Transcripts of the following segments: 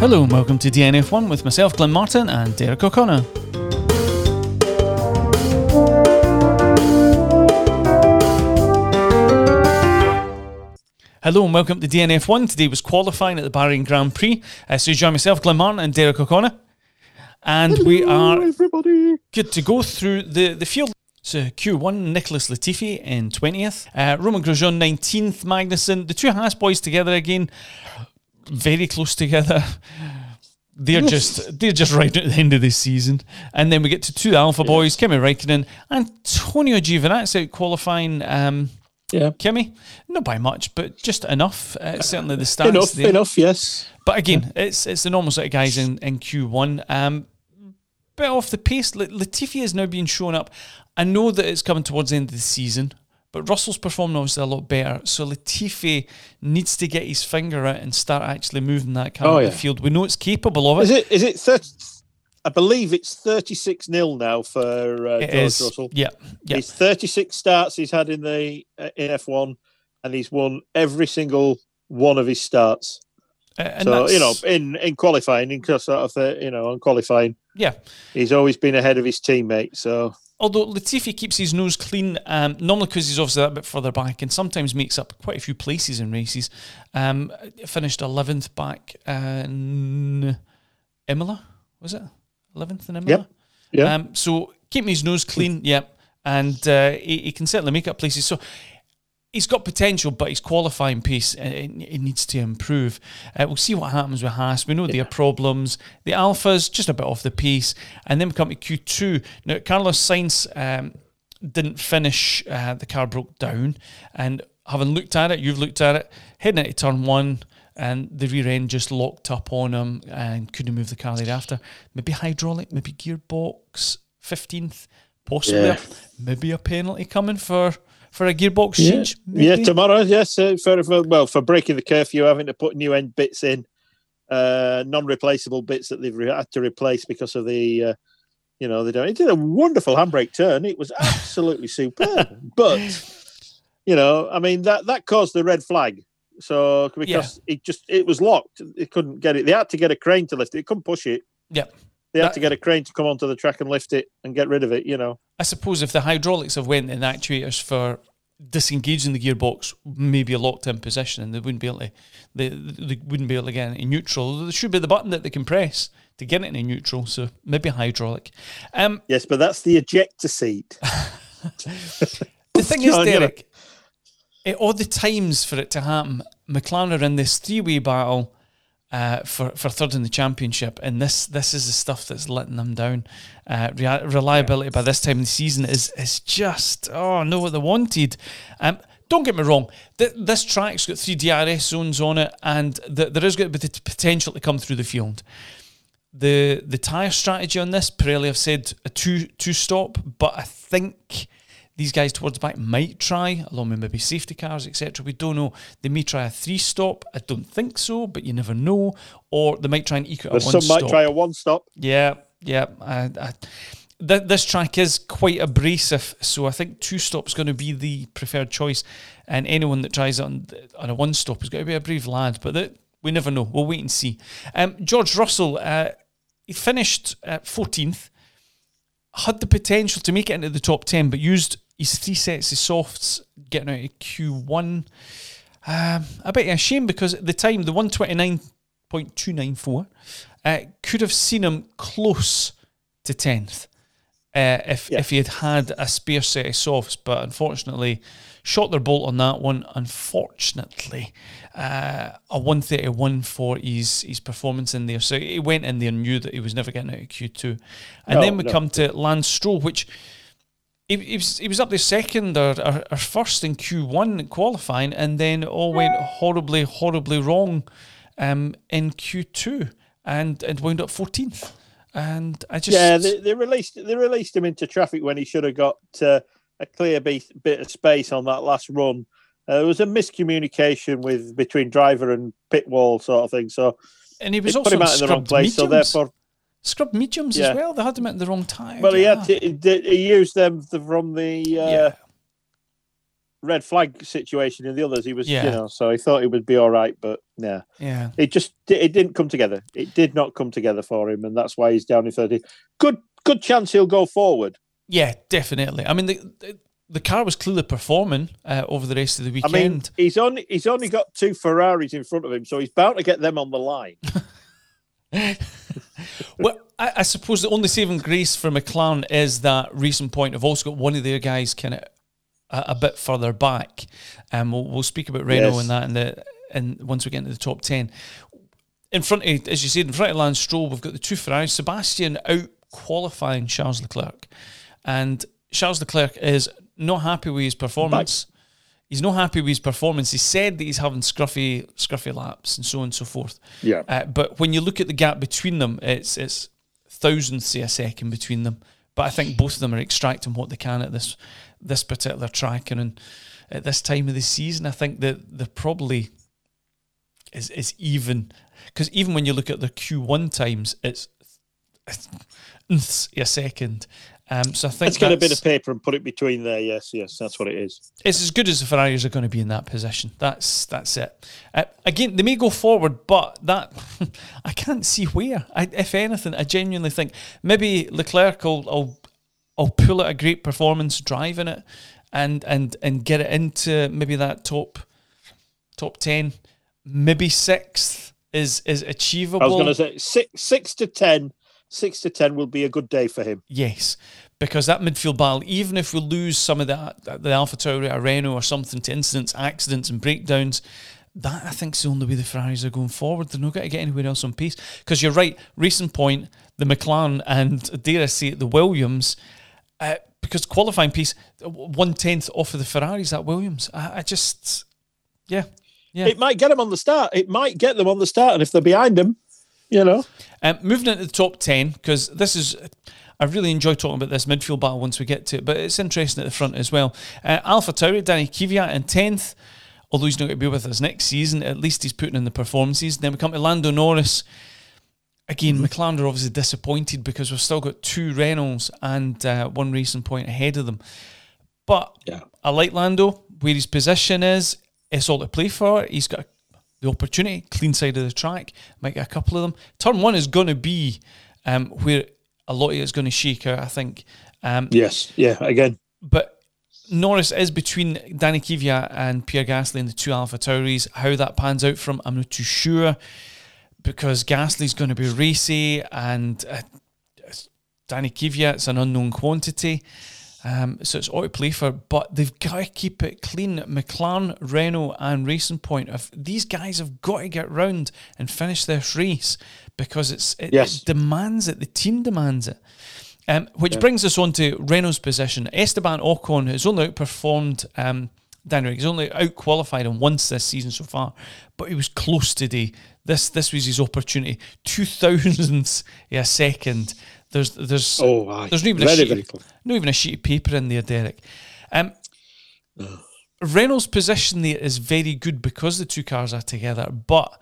Hello and welcome to DNF1 with myself, Glenn Martin, and Derek O'Connor. Hello and welcome to DNF1. Today was qualifying at the Bahrain Grand Prix. So you join myself, Glenn Martin, and Derek O'Connor. And hello, we are everybody. Good to go through the field. So Q1, Nicholas Latifi in 20th. Romain Grosjean 19th. Magnussen. The two Haas boys together again. Very close together. They're just right at the end of this season. And then we get to two Alpha boys, Kimi Räikkönen, Antonio Giovinazzi out qualifying. Kimi, not by much, but just enough. Certainly the stats enough, yes. But again, it's the normal sort of guys in Q1. Bit off the pace. Latifi is now being shown up. I know that it's coming towards the end of the season, but Russell's performing obviously a lot better. So Latifi needs to get his finger out and start actually moving that car in the field. We know it's capable of it. Is it 30? I believe it's 36-0 now for George Russell. Yeah. He's 36 starts he's had in F1, and he's won every single one of his starts. So in qualifying, in qualifying, he's always been ahead of his teammate. So. Although Latifi keeps his nose clean, normally because he's obviously that bit further back and sometimes makes up quite a few places in races. Finished 11th back in Imola, was it? 11th in Imola? Yeah. So keeping his nose clean, and he can certainly make up places. So he's got potential, but his qualifying pace, it needs to improve. We'll see what happens with Haas. We know there are problems. The Alphas, just a bit off the pace. And then we come to Q2. Now, Carlos Sainz didn't finish. The car broke down. And having looked at it, you've looked at it, heading into turn one, and the rear end just locked up on him and couldn't move the car thereafter. Maybe hydraulic, maybe gearbox, 15th, possibly. Maybe a penalty coming for a gearbox change? Maybe? Yeah, tomorrow, yes. For breaking the curfew, having to put new end bits in, non-replaceable bits that they've had to replace because of the, It did a wonderful handbrake turn. It was absolutely superb. But, that caused the red flag. So, because it was locked. It couldn't get it. They had to get a crane to lift it. It couldn't push it. Yeah. They had to get a crane to come onto the track and lift it and get rid of it, I suppose if the hydraulics have went in actuators for disengaging the gearbox, maybe a locked in position, and they wouldn't be able to get it in neutral. There should be the button that they can press to get it in neutral, so maybe hydraulic. Yes, but that's the ejector seat. The thing is, Derek, at all the times for it to happen, McLaren are in this three-way battle for third in the championship, and this is the stuff that's letting them down. Reliability by this time of the season is just not what they wanted. Don't get me wrong, this track's got 3 DRS zones on it, and there is going to be the potential to come through the field. The tyre strategy on this, Pirelli have said a two stop, but I think these guys towards the back might try, along with maybe safety cars, etc. We don't know. They may try a 3-stop. I don't think so, but you never know. Or they might try and eke out a 1-stop. Some might try a 1-stop. Yeah. This track is quite abrasive, so I think 2-stop's going to be the preferred choice. And anyone that tries it on a 1-stop is going to be a brave lad. But we never know. We'll wait and see. George Russell, he finished 14th. Had the potential to make it into the top 10, but used his 3 sets of softs getting out of Q1. A bit of a shame because at the time, the 129.294 could have seen him close to 10th if he had a spare set of softs, but unfortunately shot their bolt on that one. Unfortunately, a 131 for his performance in there. So he went in there and knew that he was never getting out of Q2. And then we come to Lance Stroll, which he was up there second or first in Q1 qualifying, and then all went horribly, horribly wrong in Q2 and wound up 14th. And I just they released him into traffic when he should have got a clear bit of space on that last run. There was a miscommunication between driver and pit wall sort of thing. So, and he was also put him out in the wrong place. Mediums. So therefore, scrubbed mediums as well. They had him at the wrong time. Well, he used them from the red flag situation in the others. He was, so he thought it would be all right, but it didn't come together. It did not come together for him, and that's why he's down in 30. Good chance he'll go forward. Yeah, definitely. I mean, the car was clearly performing over the rest of the weekend. I mean, he's only got 2 Ferraris in front of him, so he's bound to get them on the line. Well, I suppose the only saving grace for McLaren is that Racing Point have also got one of their guys kind of a bit further back. We'll speak about Renault and that and once we get into the top 10. In front of, as you said, in front of Lance Stroll, we've got the 2 Ferraris. Sebastian out qualifying Charles Leclerc, and Charles Leclerc is not happy with his performance. He's not happy with his performance. He said that he's having scruffy laps and so on and so forth. Yeah. But when you look at the gap between them, it's thousandths of a second between them. But I think both of them are extracting what they can at this particular track, and at this time of the season, I think that they're probably is even, because even when you look at their Q1 times, it's a second. So I think let's get a bit of paper and put it between there. Yes, that's what it is. It's as good as the Ferraris are going to be in that position. That's it. Again, they may go forward, but that I can't see where. If anything, I genuinely think maybe Leclerc will pull out a great performance driving it, and get it into maybe that top 10, maybe 6th is achievable. I was going to say 6 to 10. 6 to 10 will be a good day for him. Yes, because that midfield battle, even if we lose some of the AlphaTauri or Renault or something to incidents, accidents and breakdowns, that I think is the only way the Ferraris are going forward. They're not going to get anywhere else on pace. Because you're right, Racing Point, the McLaren, and dare I say it, the Williams, because qualifying pace, 1/10 off of the Ferraris at Williams. I just, yeah. It might get them on the start. And if they're behind them, moving into the top 10, because I really enjoy talking about this midfield battle once we get to it, but it's interesting at the front as well. AlphaTauri, Danny Kvyat in 10th, although he's not going to be with us next season, at least he's putting in the performances. Then we come to Lando Norris. Again, McLaren are obviously disappointed because we've still got 2 Renaults and 1 Racing Point ahead of them. But I like Lando, where his position is. It's all to play for. He's got the opportunity, clean side of the track, might get a couple of them. Turn 1 is going to be where a lot of it is going to shake out, I think. Again. But Norris is between Danny Kvyat and Pierre Gasly in the 2 AlphaTauris. How that pans out for him, I'm not too sure, because Gasly's going to be racy and Danny Kvyat's an unknown quantity. So it's all to play for, but they've got to keep it clean. McLaren, Renault and Racing Point, these guys have got to get round and finish this race, because it demands it. The team demands it. Which brings us on to Renault's position. Esteban Ocon has only outperformed Daniel. He's only out-qualified him once this season so far, but he was close today. This was his opportunity. 0.002 a second. There's not even a sheet of paper in there, Derek. Renault's position there is very good because the 2 cars are together, but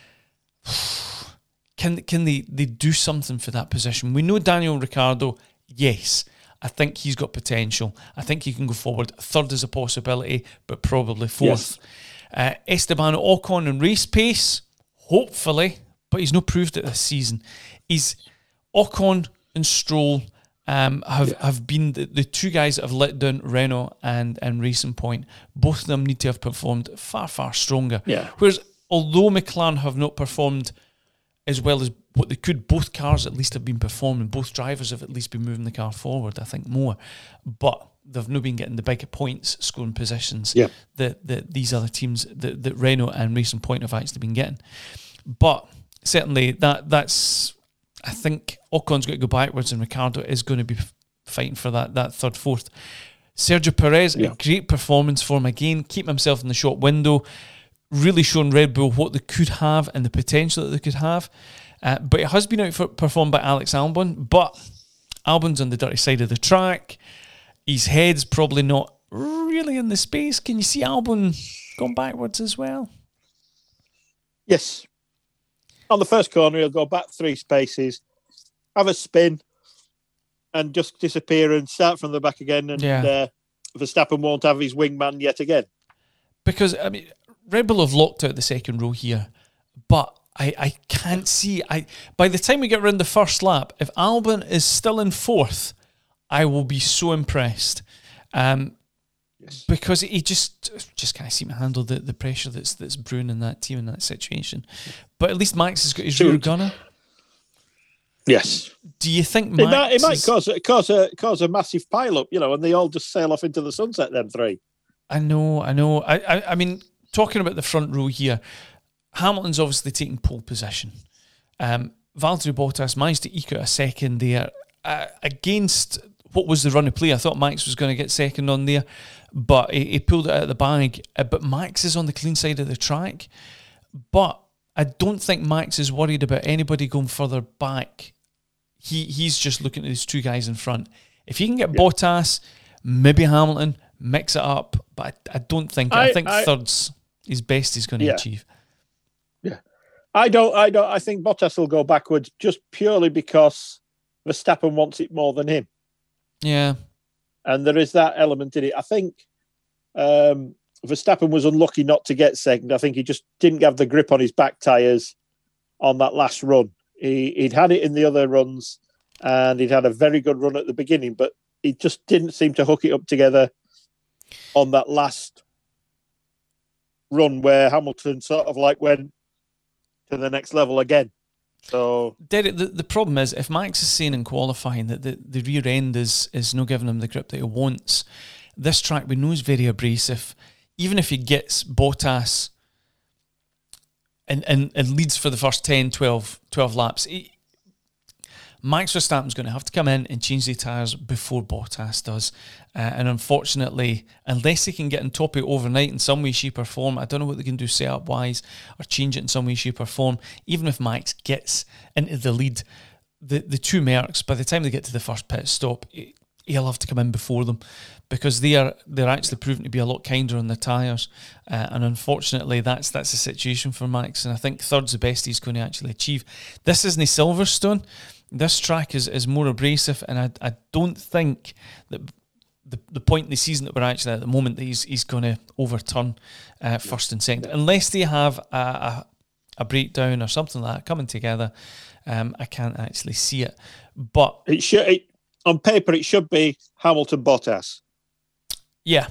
can they do something for that position? We know Daniel Ricciardo, yes, I think he's got potential. I think he can go forward. 3rd is a possibility, but probably 4th. Esteban Ocon in race pace, hopefully, but he's not proved it this season. Ocon and Stroll have been the 2 guys that have let down Renault and Racing Point. Both of them need to have performed far, far stronger. Yeah. Whereas, although McLaren have not performed as well as what they could, both cars at least have been performing. Both drivers have at least been moving the car forward, I think, more. But they've not been getting the bigger points, scoring positions that these other teams, that Renault and Racing Point have actually been getting. But certainly that's... I think Ocon's got to go backwards and Ricciardo is going to be fighting for that 3rd, 4th. Sergio Perez, a great performance for him again, keeping himself in the short window, really showing Red Bull what they could have and the potential that they could have. But it has been outperformed by Alex Albon, but Albon's on the dirty side of the track. His head's probably not really in the space. Can you see Albon going backwards as well? Yes. On the first corner, he'll go back 3 spaces, have a spin, and just disappear and start from the back again. And Verstappen won't have his wingman yet again? Because, I mean, Red Bull have locked out the second row here, but I can't see. By the time we get around the first lap, if Albon is still in fourth, I will be so impressed. Yes. Because he just can't seem to handle the pressure that's brewing in that team in that situation. But at least Max has got his rear gunner. Yes. Do you think Max it might cause a massive pile-up, and they all just sail off into the sunset, them three? I know. I mean, talking about the front row here, Hamilton's obviously taking pole position. Valtteri Bottas managed to eke out a second there against what was the run of play. I thought Max was going to get second on there, but he pulled it out of the bag. But Max is on the clean side of the track. But I don't think Max is worried about anybody going further back. He's just looking at these two guys in front. If he can get Bottas, maybe Hamilton, mix it up, but I don't think. I think third's his best he's going to achieve. Yeah, I think Bottas will go backwards just purely because Verstappen wants it more than him. Yeah, and there is that element in it. I think Verstappen was unlucky not to get second. I think he just didn't have the grip on his back tyres on that last run. He'd had it in the other runs, and he'd had a very good run at the beginning, but he just didn't seem to hook it up together on that last run where Hamilton sort of like went to the next level again. So, Derek, the problem is if Max is saying in qualifying that the rear end is not giving him the grip that he wants, this track we know is very abrasive. Even if he gets Bottas and leads for the first 10, 12 laps, Max Verstappen's going to have to come in and change the tyres before Bottas does. And unfortunately, unless they can get on top of it overnight in some way, shape or form, I don't know what they can do setup-wise or change it in some way, shape or form. Even if Max gets into the lead, the two Mercs, by the time they get to the first pit stop, he'll have to come in before them because they're actually proving to be a lot kinder on the tyres. And unfortunately, that's the situation for Max. And I think third's the best he's going to actually achieve. This isn't Silverstone. This track is more abrasive, and I don't think that the point in the season that we're actually at the moment that he's going to overturn first and second, unless they have a breakdown or something like that coming together. I can't actually see it, but on paper it should be Hamilton Bottas. Yeah.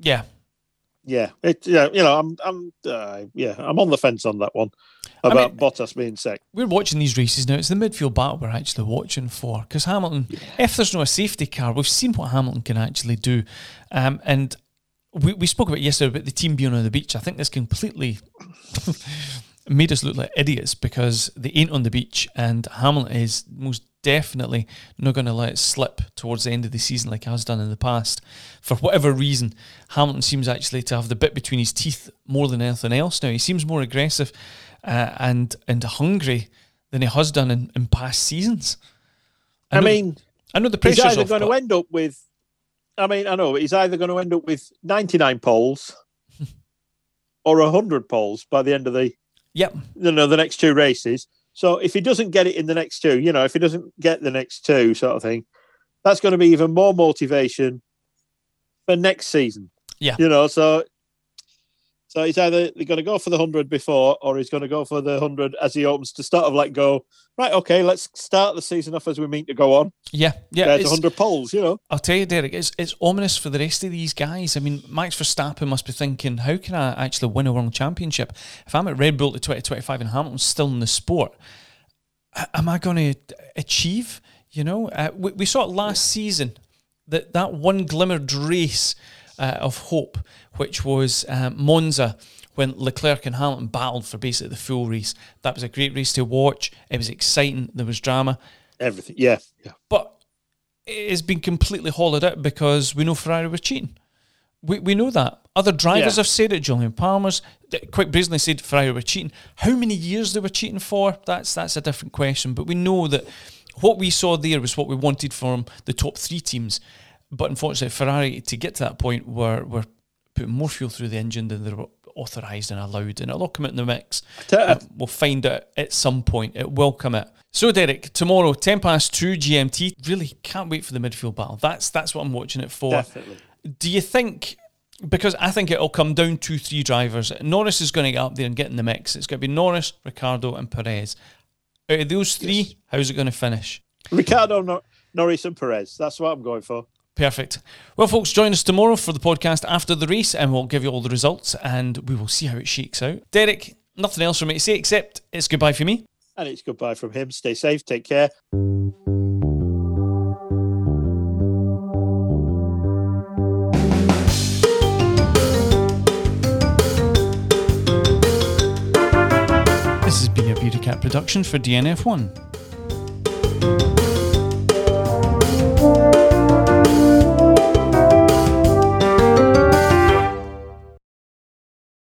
I'm on the fence on that one. About Bottas being second. We're watching these races now. It's the midfield battle we're actually watching for. Because Hamilton, if there's no safety car, we've seen what Hamilton can actually do. And we spoke about yesterday about the team being on the beach. I think this completely made us look like idiots because they ain't on the beach. And Hamilton is most definitely not going to let it slip towards the end of the season like he has done in the past. For whatever reason, Hamilton seems actually to have the bit between his teeth more than anything else now. He seems more aggressive and hungry than he has done in past seasons. I know the pressure's he's either going to end up with. He's either going to end up with 99 poles or 100 poles by the end of the next two races. So if he doesn't get it in the next two, if he doesn't get the next two sort of thing, that's going to be even more motivation for next season. Yeah. So he's either going to go for the 100 before or he's going to go for the 100 as he opens to start of like go, right, okay, let's start the season off as we mean to go on. Yeah. There's 100 poles, I'll tell you, Derek, it's ominous for the rest of these guys. I mean, Max Verstappen must be thinking, how can I actually win a world championship? If I'm at Red Bull to 2025 and Hamilton's still in the sport, am I going to achieve? We saw it last season, that one glimmered race of hope, which was Monza, when Leclerc and Hamilton battled for basically the full race. That was a great race to watch. It was exciting. There was drama. Everything, yeah. But it has been completely hollowed out because we know Ferrari were cheating. We know that. Other drivers have said it. Julian Palmer's quite brazenly said Ferrari were cheating. How many years they were cheating for, that's a different question. But we know that what we saw there was what we wanted from the top three teams. But unfortunately, Ferrari, to get to that point, were putting more fuel through the engine than they were authorised and allowed. And it'll all come out in the mix. We'll find out at some point. It will come out. So, Derek, tomorrow, 2:10 GMT. Really can't wait for the midfield battle. That's what I'm watching it for. Definitely. Do you think, because I think it'll come down to 3 drivers, Norris is going to get up there and get in the mix. It's going to be Norris, Ricciardo and Perez. Out of those 3, how's it going to finish? Ricciardo, Norris and Perez. That's what I'm going for. Perfect. Well, folks, join us tomorrow for the podcast after the race and we'll give you all the results and we will see how it shakes out. Derek, nothing else for me to say except it's goodbye for me. And it's goodbye from him. Stay safe. Take care. This has been a Beauty Cat production for DNF1.